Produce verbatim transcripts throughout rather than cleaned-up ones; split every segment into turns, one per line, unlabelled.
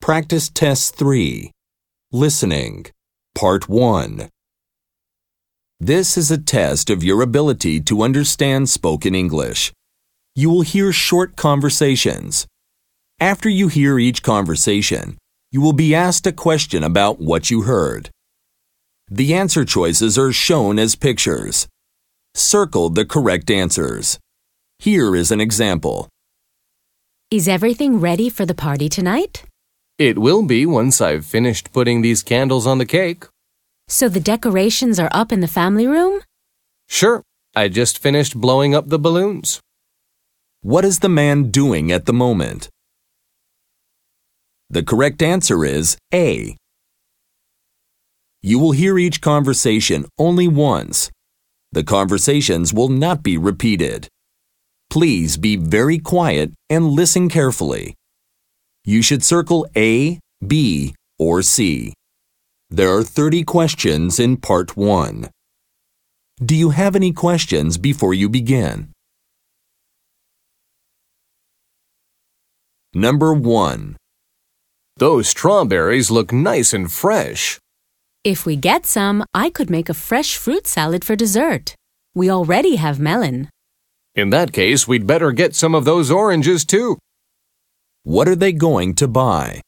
Practice Test three. Listening. Part one. This is a test of your ability to understand spoken English. You will hear short conversations. After you hear each conversation, you will be asked a question about what you heard. The answer choices are shown as pictures. Circle the correct answers. Here is an example.
Is everything ready for the party tonight?
It will be once I've finished putting these candles on the cake.
So the decorations are up in the family room?
Sure, I just finished blowing up the balloons.
What is the man doing at the moment? The correct answer is A. You will hear each conversation only once. The conversations will not be repeated. Please be very quiet and listen carefully. You should circle A, B, or C. There are thirty questions in Part one. Do you have any questions before you begin? Number one.
Those strawberries look nice and fresh.
If we get some, I could make a fresh fruit salad for dessert. We already have melon.
In that case, we'd better get some of those oranges too.
What are they going to buy?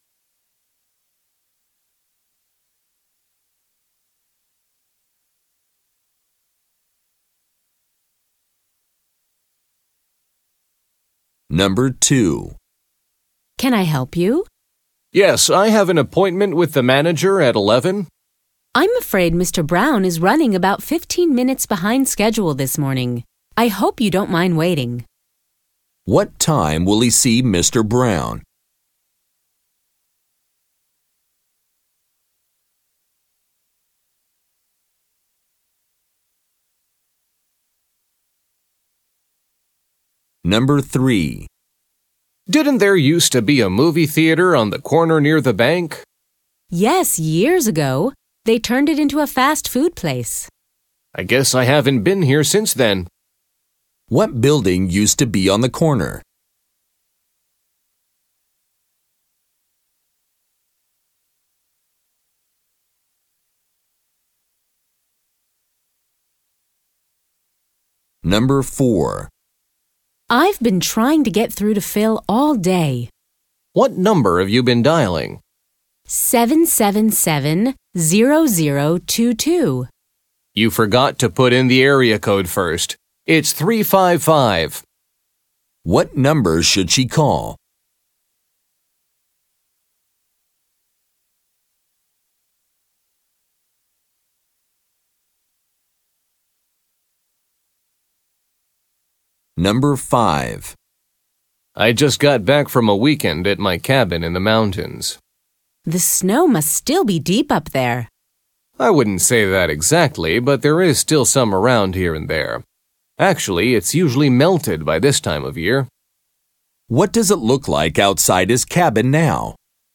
Number two.
Can I help you?
Yes, I have an appointment with the manager at eleven.
I'm afraid Mister Brown is running about fifteen minutes behind schedule this morning. I hope you don't mind waiting.
What time will he see Mister Brown? Number three.
Didn't there used to be a movie theater on the corner near the bank?
Yes, years ago. They turned it into a fast food place.
I guess I haven't been here since then.
What building used to be on the corner? Number four.
I've been trying to get through to Phil all day.
What number have you been dialing?
seven seven seven, zero zero two two.
You forgot to put in the area code first. It's three five five.
What number should she call? Number five.
I just got back from a weekend at my cabin in the mountains.
The snow must still be deep up there.
I wouldn't say that exactly, but there is still some around here and there. Actually, it's usually melted by this time of year.
What does it look like outside his cabin now?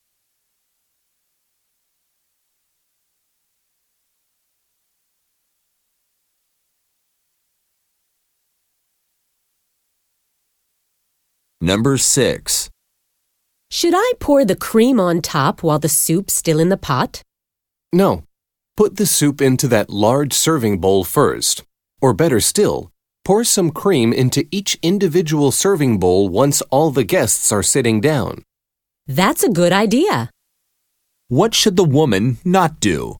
Number six.
Should I pour the cream on top while the soup's still in the pot?
No. Put the soup into that large serving bowl first. Or better still, pour some cream into each individual serving bowl once all the guests are sitting down.
That's a good idea.
What should the woman not do?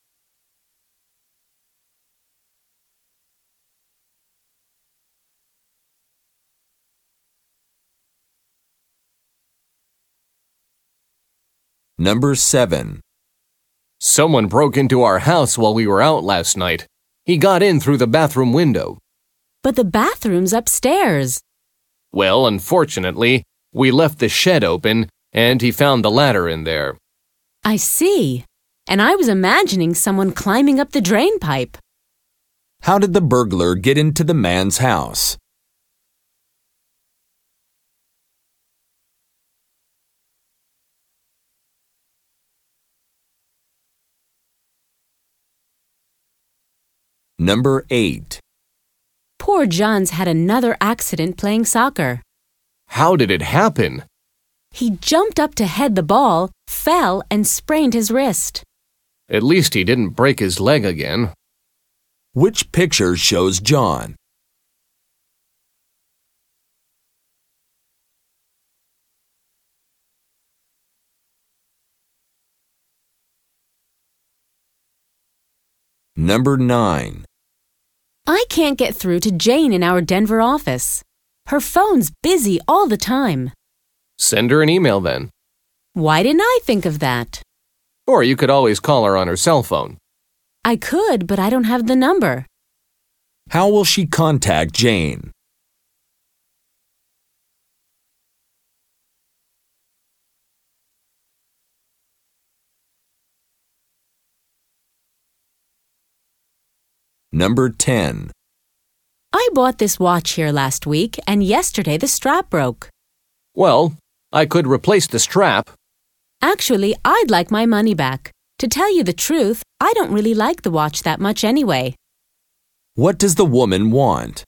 Number seven.
Someone broke into our house while we were out last night. He got in through the bathroom window.
But the bathroom's upstairs.
Well, unfortunately, we left the shed open, and he found the ladder in there.
I see. And I was imagining someone climbing up the drain pipe.
How did the burglar get into the man's house? Number eight.
Poor John's had another accident playing soccer.
How did it happen?
He jumped up to head the ball, fell, and sprained his wrist.
At least he didn't break his leg again.
Which picture shows John? Number nine.
I can't get through to Jane in our Denver office. Her phone's busy all the time.
Send her an email then.
Why didn't I think of that?
Or you could always call her on her cell phone.
I could, but I don't have the number.
How will she contact Jane? Number ten.
I bought this watch here last week, and yesterday the strap broke.
Well, I could replace the strap.
Actually, I'd like my money back. To tell you the truth, I don't really like the watch that much anyway.
What does the woman want?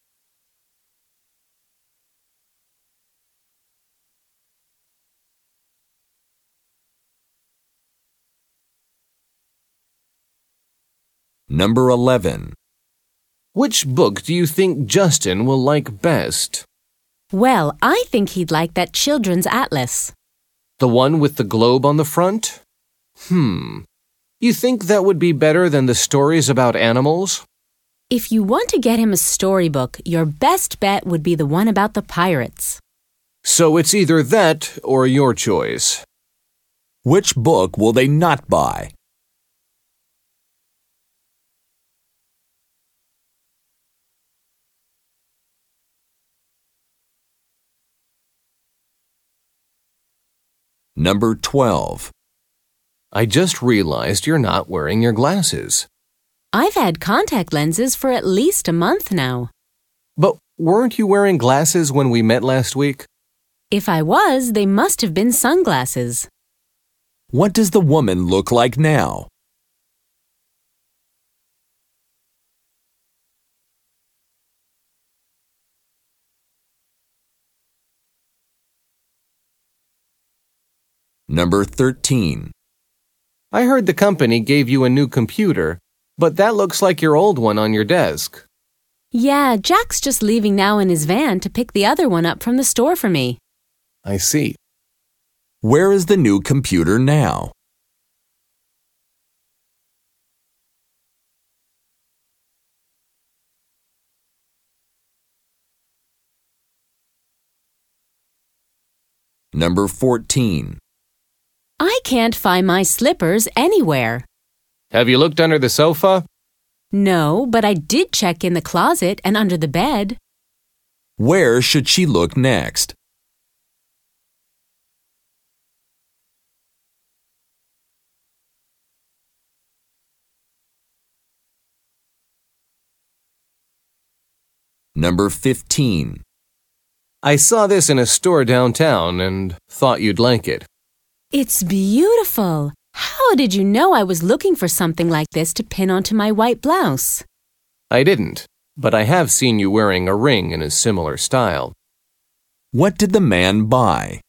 Number eleven.
Which book do you think Justin will like best?
Well, I think he'd like that children's atlas.
The one with the globe on the front? Hmm. You think that would be better than the stories about animals?
If you want to get him a storybook, your best bet would be the one about the pirates.
So it's either that or your choice.
Which book will they not buy? Number twelve.
I just realized you're not wearing your glasses.
I've had contact lenses for at least a month now.
But weren't you wearing glasses when we met last week?
If I was, they must have been sunglasses.
What does the woman look like now? Number thirteen.
I heard the company gave you a new computer, but that looks like your old one on your desk.
Yeah, Jack's just leaving now in his van to pick the other one up from the store for me.
I see.
Where is the new computer now? Number fourteen.
I can't find my slippers anywhere.
Have you looked under the sofa?
No, but I did check in the closet and under the bed.
Where should she look next? Number fifteen.
I saw this in a store downtown and thought you'd like it.
It's beautiful. How did you know I was looking for something like this to pin onto my white blouse?
I didn't, but I have seen you wearing a ring in a similar style.
What did the man buy?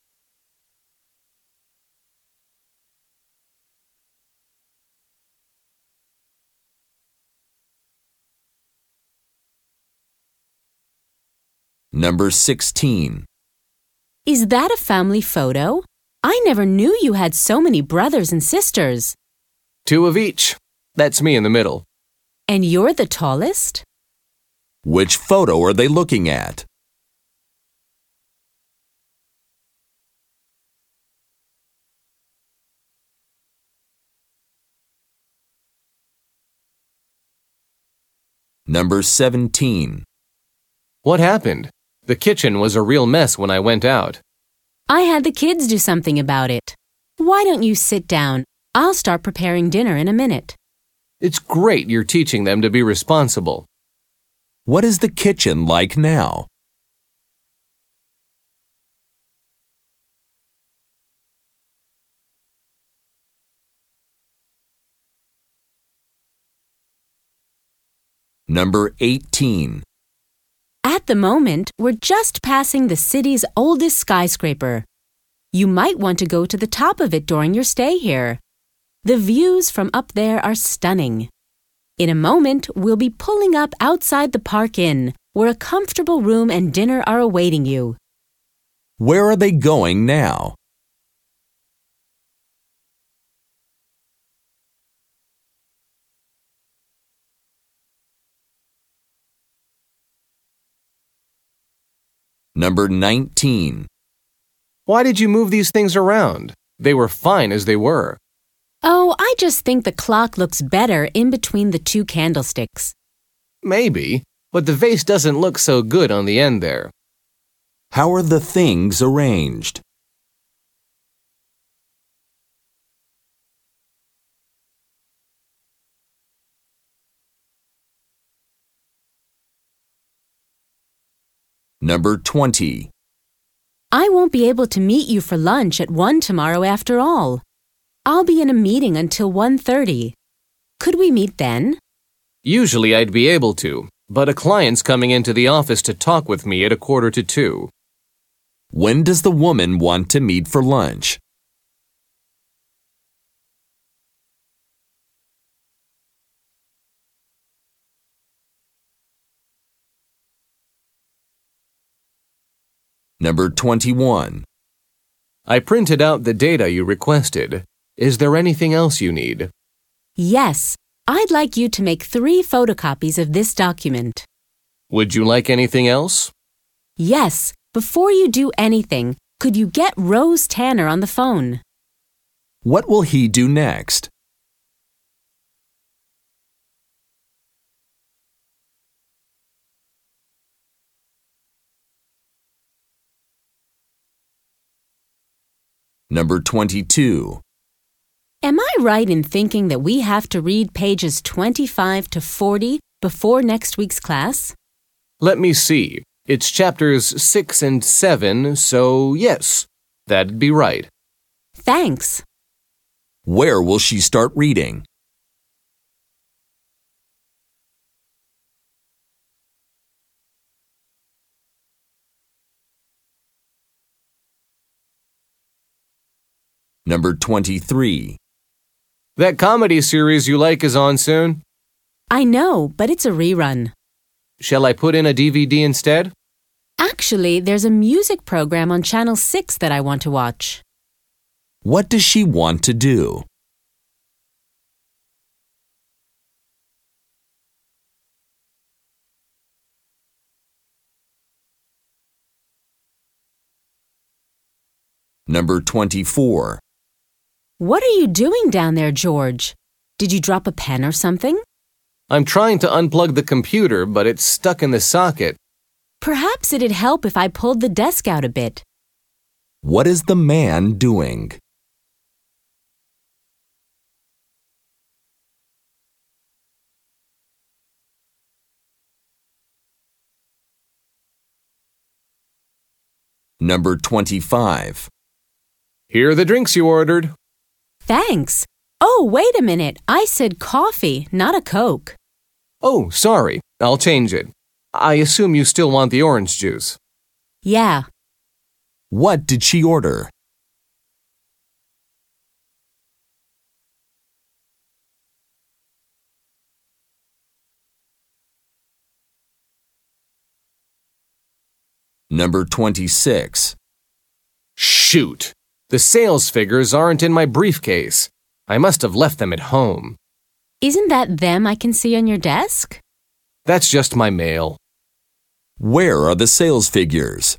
Number sixteen.
Is that a family photo? I never knew you had so many brothers and sisters.
Two of each. That's me in the middle.
And you're the tallest?
Which photo are they looking at? Number seventeen.
What happened? The kitchen was a real mess when I went out.
I had the kids do something about it. Why don't you sit down? I'll start preparing dinner in a minute.
It's great you're teaching them to be responsible.
What is the kitchen like now? Number eighteen.
At the moment, we're just passing the city's oldest skyscraper. You might want to go to the top of it during your stay here. The views from up there are stunning. In a moment, we'll be pulling up outside the Park Inn, where a comfortable room and dinner are awaiting you.
Where are they going now? Number nineteen.
Why did you move these things around? They were fine as they were.
Oh, I just think the clock looks better in between the two candlesticks.
Maybe, but the vase doesn't look so good on the end there.
How are the things arranged? Number twenty.
I won't be able to meet you for lunch at one tomorrow after all. I'll be in a meeting until one thirty. Could we meet then?
Usually I'd be able to, but a client's coming into the office to talk with me at a quarter to two.
When does the woman want to meet for lunch? Number twenty-one.
I printed out the data you requested. Is there anything else you need?
Yes, I'd like you to make three photocopies of this document.
Would you like anything else?
Yes, before you do anything, could you get Rose Tanner on the phone?
What will he do next? Number twenty-two.
Am I right in thinking that we have to read pages twenty-five to forty before next week's class?
Let me see. It's chapters six and seven, so yes, that'd be right.
Thanks.
Where will she start reading? Number twenty-three.
That comedy series you like is on soon?
I know, but it's a rerun.
Shall I put in a D V D instead?
Actually, there's a music program on Channel six that I want to watch.
What does she want to do? Number twenty-four.
What are you doing down there, George? Did you drop a pen or something?
I'm trying to unplug the computer, but it's stuck in the socket.
Perhaps it'd help if I pulled the desk out a bit.
What is the man doing? Number twenty-five.
Here are the drinks you ordered.
Thanks. Oh, wait a minute. I said coffee, not a Coke.
Oh, sorry. I'll change it. I assume you still want the orange juice.
Yeah.
What did she order? Number twenty-six.
Shoot! The sales figures aren't in my briefcase. I must have left them at home.
Isn't that them I can see on your desk?
That's just my mail.
Where are the sales figures?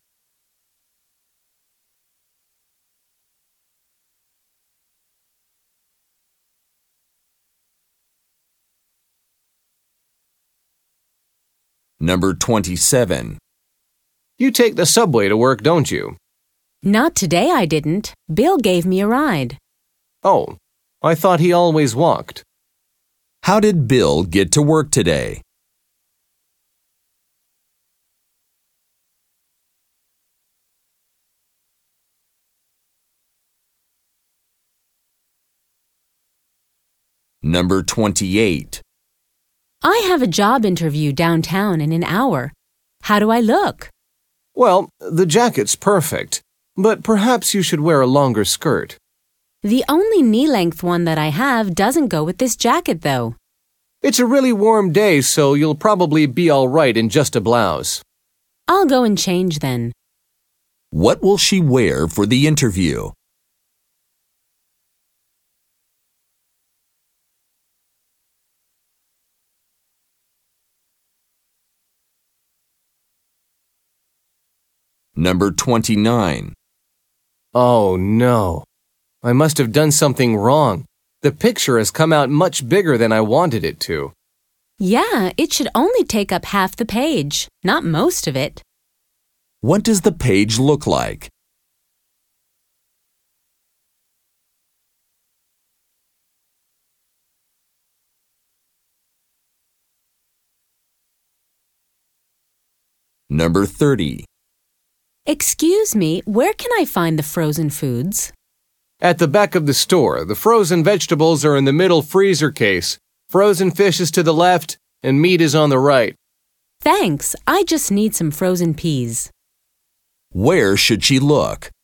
Number twenty-seven.
You take the subway to work, don't you?
Not today I didn't. Bill gave me a ride.
Oh, I thought he always walked.
How did Bill get to work today? Number twenty-eight.
I have a job interview downtown in an hour. How do I look?
Well, the jacket's perfect. But perhaps you should wear a longer skirt.
The only knee-length one that I have doesn't go with this jacket, though.
It's a really warm day, so you'll probably be all right in just a blouse.
I'll go and change then.
What will she wear for the interview? Number twenty-nine.
Oh, no. I must have done something wrong. The picture has come out much bigger than I wanted it to.
Yeah, it should only take up half the page, not most of it.
What does the page look like? Number thirty.
Excuse me, where can I find the frozen foods?
At the back of the store, the frozen vegetables are in the middle freezer case. Frozen fish is to the left, and meat is on the right.
Thanks, I just need some frozen peas.
Where should she look?